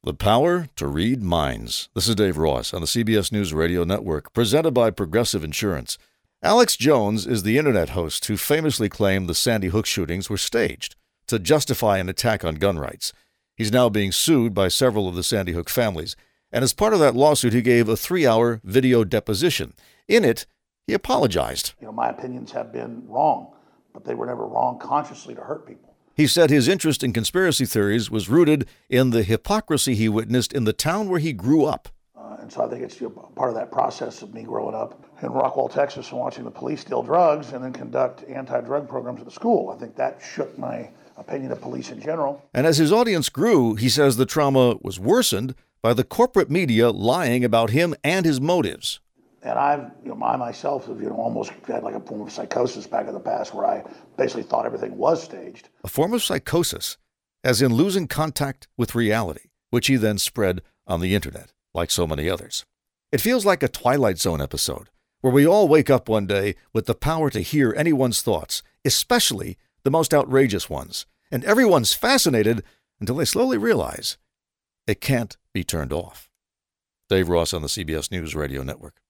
The power to read minds. This is Dave Ross on the CBS News Radio Network, presented by Progressive Insurance. Alex Jones is the internet host who famously claimed the Sandy Hook shootings were staged to justify an attack on gun rights. He's now being sued by several of the Sandy Hook families, and as part of that lawsuit, he gave a 3-hour video deposition. In it, he apologized. My opinions have been wrong, but they were never wrong consciously to hurt people. He said his interest in conspiracy theories was rooted in the hypocrisy he witnessed in the town where he grew up. And so I think it's part of that process of me growing up in Rockwall, Texas, and watching the police steal drugs and then conduct anti-drug programs at the school. I think that shook my opinion of police in general. And as his audience grew, he says the trauma was worsened by the corporate media lying about him and his motives. And I myself have, almost had like a form of psychosis back in the past where I basically thought everything was staged. A form of psychosis, as in losing contact with reality, which he then spread on the internet, like so many others. It feels like a Twilight Zone episode, where we all wake up one day with the power to hear anyone's thoughts, especially the most outrageous ones. And everyone's fascinated until they slowly realize it can't be turned off. Dave Ross on the CBS News Radio Network.